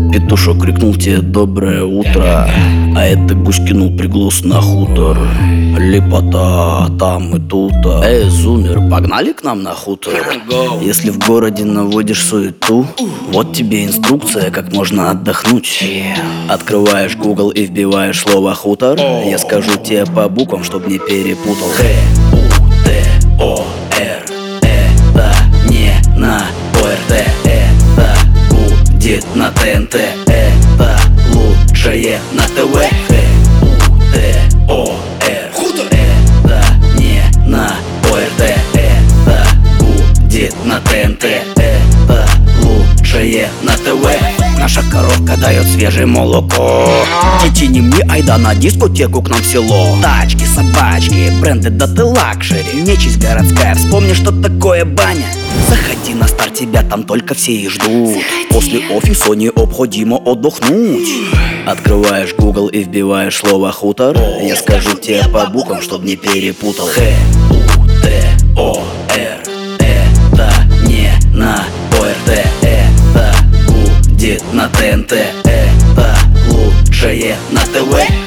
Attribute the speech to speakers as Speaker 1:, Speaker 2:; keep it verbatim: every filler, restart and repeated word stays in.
Speaker 1: Петушок крикнул тебе доброе утро, а это гусь кинул приглас на хутор. Лепота там и тут. Эй, зумер, погнали к нам на хутор? Если в городе наводишь суету, вот тебе инструкция, как можно отдохнуть. Открываешь Google и вбиваешь слово хутор. Я скажу тебе по буквам, чтоб не перепутал. Х У Т О Р. Это не на О Р Т. Это будет на Т Н Т. Это лучшее на Т В. Х У Т О Р. Это не на О Р Т. Это будет на Т Н Т. Это лучшее на Т В. Наша коровка дает свежее молоко. Дети, не мне, айда на дискотеку к нам в село. Тачки, собачки, бренды, да ты лакшери. Нечисть городская, вспомни, что такое баня. Заходи на старт, тебя там только все и ждут. После офиса необходимо отдохнуть. Открываешь Google и вбиваешь слово хутор. Я скажу тебе по буквам, чтоб не перепутал. Х У Т О Р. Это не на О Р Т. Это будет на Т Н Т. Это лучшее на Т В.